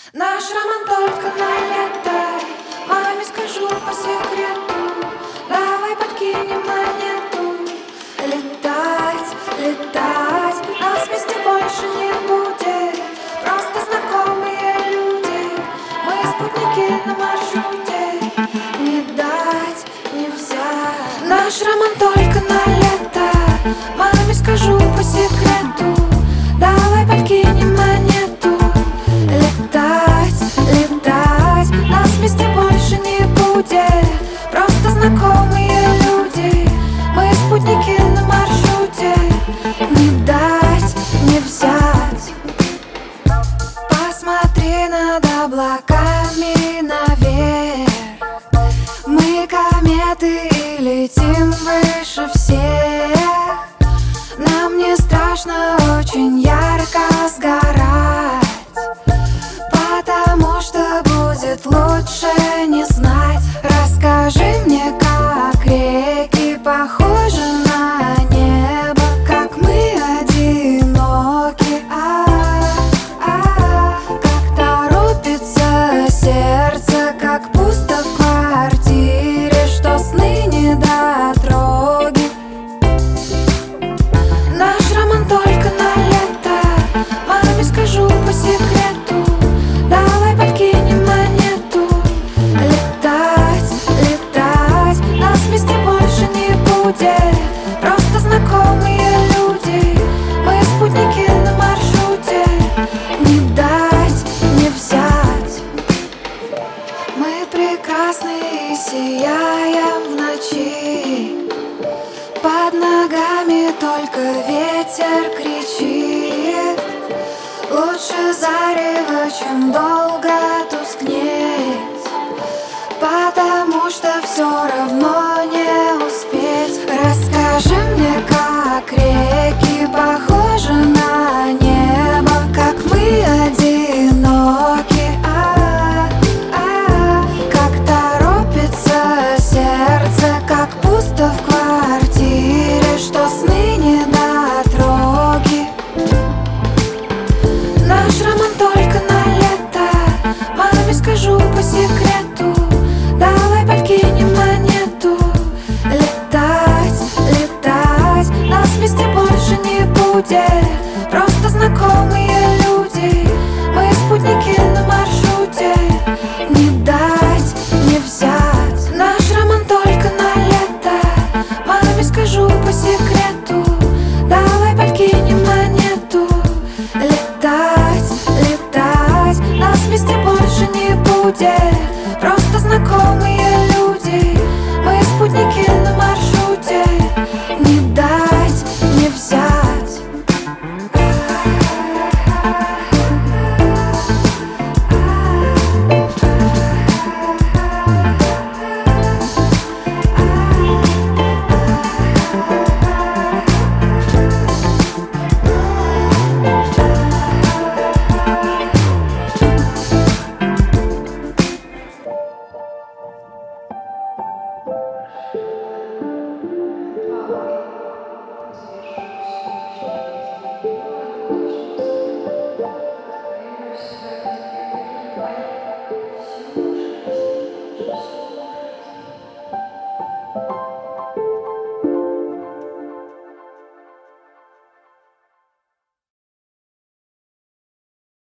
Наш роман только на лето. Маме скажу по секрету. Давай подкинем монету. Летать, летать, нас вместе больше не будет. Просто знакомые люди. Мы спутники на маршруте. Не дать, не взять. Наш роман только на лето. Маме скажу по секрету. Давай подкинем монету. Летать, летать, нас вместе больше не будет. Просто знакомые люди. Мы спутники на маршруте. Не дать, не взять. Посмотри над облаками наверх. Мы кометы и летим выше всех. Нам не страшно очень ярко сгорать, потому что будет лучше не знать. Расскажи мне, как реки похожи на небо, как мы одиноки, как торопится сердце, как пусто в квартире, что сны не дотроги. Наш роман только на лето. Маме скажу по секрету. Давай подкинем монету. Летать, летать, нас вместе больше не будет. Просто знакомые люди. Мы спутники на маршруте. Не дать, не взять. Мы прекрасны и сияем в ночи. Под ногами только ветер кричит. Лучше зарево, чем долго тускнеть, потому что все равно не успеть. Расскажи мне, как реки похожи на небо, как мы одиноки, как торопится сердце, как пусто в квартире, что сны не дотроги. Наш роман только на лето. Маме скажу по секрету. Давай подкинем монету. Летать, летать, нас вместе больше не будет. Просто знакомые люди. Мы спутники на маршруте. Не дать, не взять. Наш роман только на лето. Маме скажу по секрету. Давай подкинем монету. Летать, летать, нас вместе больше не будет. Просто знакомые люди. Мы спутники